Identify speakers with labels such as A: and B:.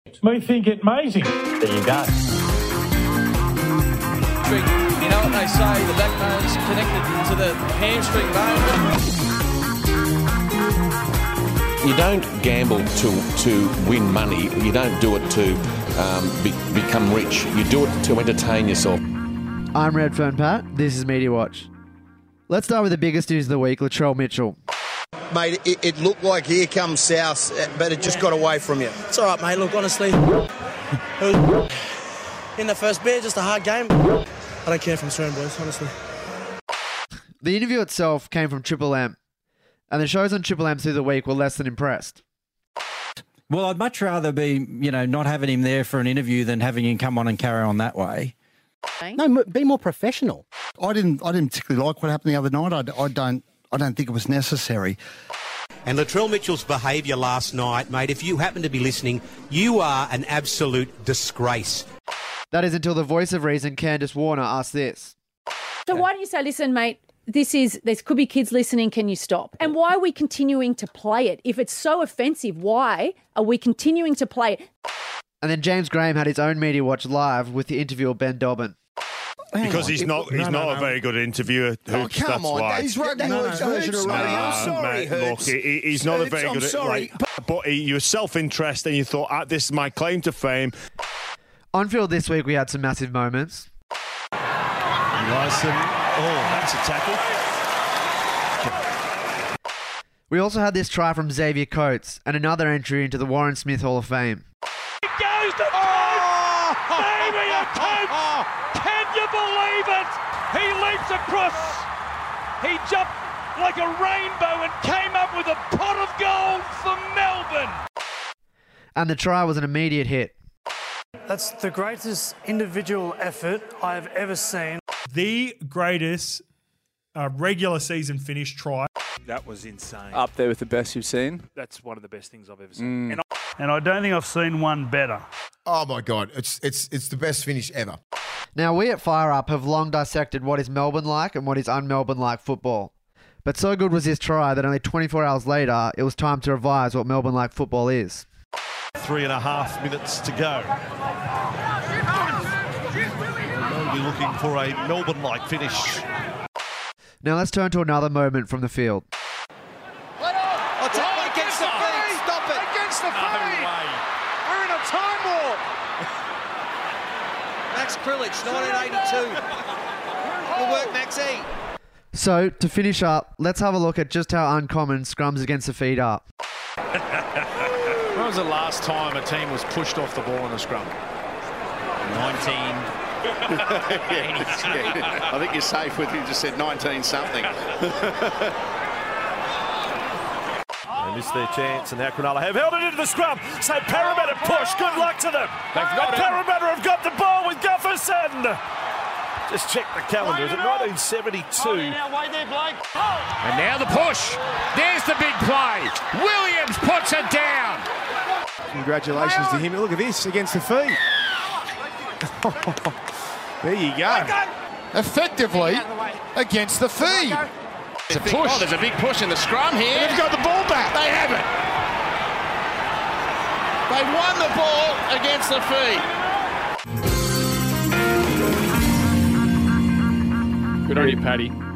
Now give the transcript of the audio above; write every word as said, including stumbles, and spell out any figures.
A: We think it amazing. There you go.
B: You know what they say, the backbone's connected to the hamstring bone.
C: You don't gamble to to win money. You don't do it to um, be, become rich. You do it to entertain yourself.
D: I'm Redfern Pat. This is Media Watch. Let's start with the biggest news of the week, Latrell Mitchell.
E: Mate, it, it looked like here comes South, but it just got away from you.
F: It's all right, mate. Look, honestly, in the first bit, just a hard game. I don't care if I'm swearing, boys, honestly.
D: The interview itself came from Triple M, and the shows on Triple M through the week were less than impressed.
G: Well, I'd much rather be, you know, not having him there for an interview than having him come on and carry on that way.
H: No, be more professional. I didn't. I didn't particularly like what happened the other night. I, I don't. I don't think it was necessary.
I: And Latrell Mitchell's behaviour last night, mate, if you happen to be listening, you are an absolute disgrace.
D: That is until the voice of reason, Candice Warner, asked this.
J: So why don't you say, listen, mate, this is, there could be kids listening, can you stop? And why are we continuing to play it? If it's so offensive, why are we continuing to play it?
D: And then James Graham had his own Media Watch live with the interviewer Ben Dobbin.
K: Because he's not he's no, no, not no. a very good interviewer.
E: Oh, come
K: that's
E: on.
K: why.
E: He's rugby
K: no,
E: league's
K: no,
E: version of rugby. I'm sorry,
K: mate, look, he, he's not Hoops, a very
E: I'm
K: good...
E: sorry.
K: Like, but he, you were self-interest and you thought, ah, this is my claim to fame.
D: On field this week, we had some massive moments.
K: Nice and... Oh, that's a tackle.
D: We also had this try from Xavier Coates and another entry into the Warren Smith Hall of Fame.
A: It goes to Coates! Xavier Coates! Can you believe it? He leaps across. He jumped like a rainbow and came up with a pot of gold for Melbourne.
D: And the try was an immediate hit.
L: That's the greatest individual effort I have ever seen.
M: The greatest uh, regular season finish try.
N: That was insane.
O: Up there with the best you've seen?
N: That's one of the best things I've ever seen.
M: Mm. And, I, and I don't think I've seen one better.
P: Oh, my God. It's it's it's the best finish ever.
D: Now, we at Fire Up have long dissected what is Melbourne like and what is un-Melbourne like football. But so good was this try that only twenty-four hours later, it was time to revise what Melbourne like football is.
K: Three and a half minutes to go. We're looking for a Melbourne-like finish.
D: Now let's turn to another moment from the field.
E: Oh, take oh, against the feet! Stop it!
A: Against the
E: no
A: feet!
E: Way.
A: We're in a time warp!
E: Max Krilich, nineteen eighty-two. Good work, Maxie.
D: So, to finish up, let's have a look at just how uncommon scrums against the feet are.
N: When was the last time a team was pushed off the ball in a scrum?
Q: nineteen eighty-two. I think you're safe with you just said nineteen something.
K: They missed their chance, and now Cronulla have held it into the scrum. So Parramatta push. Good luck to them. They've got Parramatta have got the ball with Gufferson. Just check the calendar. Is it nineteen seventy-two?
A: And
R: now the push. There's the big play. Williams puts it down.
S: Congratulations to him. Look at this against the feet. There you go.
R: Effectively against the feet. It's a push. Oh, there's a big push in the scrum here.
S: They've got the ball back.
R: They have it. They've won the ball against the feet.
N: Good on you, Paddy.